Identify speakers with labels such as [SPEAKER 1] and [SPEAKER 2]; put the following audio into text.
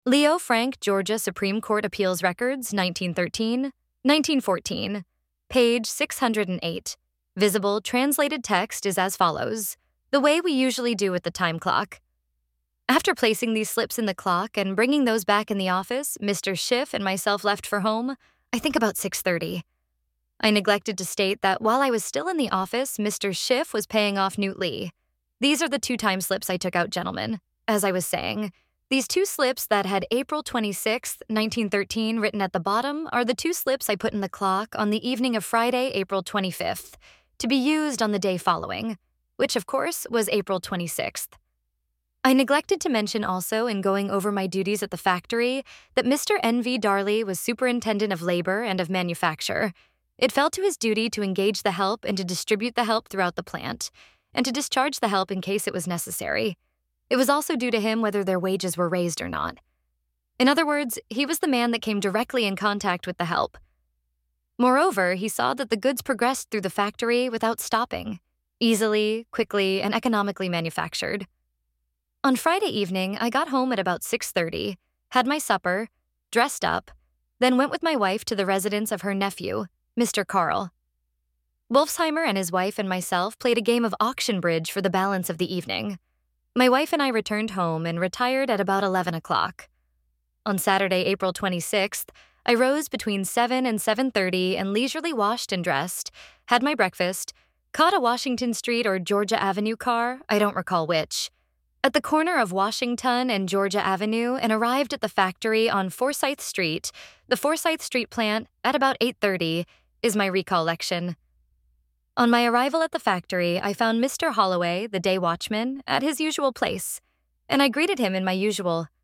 [SPEAKER 1] Leo Frank, Georgia Supreme Court Appeals Records, 1913, 1914, page 608. Visible translated text is as follows, the way we usually do with the time clock. After placing these slips in the clock and bringing those back in the office, Mr. Schiff and myself left for home, I think about 6:30. I neglected to state that while I was still in the office, Mr. Schiff was paying off Newt Lee. These are the 2 time slips I took out, gentlemen. As I was saying, these 2 slips that had April 26th, 1913 written at the bottom are the 2 slips I put in the clock on the evening of Friday, April 25th, to be used on the day following, which of course was April 26th. I neglected to mention also in going over my duties at the factory that Mr. N.V. Darley was superintendent of labor and of manufacture. It fell to his duty to engage the help and to distribute the help throughout the plant, and to discharge the help in case it was necessary. It was also due to him whether their wages were raised or not. In other words, he was the man that came directly in contact with the help. Moreover, he saw that the goods progressed through the factory without stopping, easily, quickly, and economically manufactured. On Friday evening, I got home at about 6:30, had my supper, dressed up, then went with my wife to the residence of her nephew, Mr. Carl. Wolfsheimer and his wife and myself played a game of auction bridge for the balance of the evening. My wife and I returned home and retired at about 11 o'clock. On Saturday, April 26th, I rose between 7 and 7:30 and leisurely washed and dressed, had my breakfast, caught a Washington Street or Georgia Avenue car, I don't recall which, at the corner of Washington and Georgia Avenue and arrived at the factory on Forsyth Street, the Forsyth Street plant, at about 8:30, is my recollection. On my arrival at the factory, I found Mr. Holloway, the day watchman, at his usual place, and I greeted him in my usual,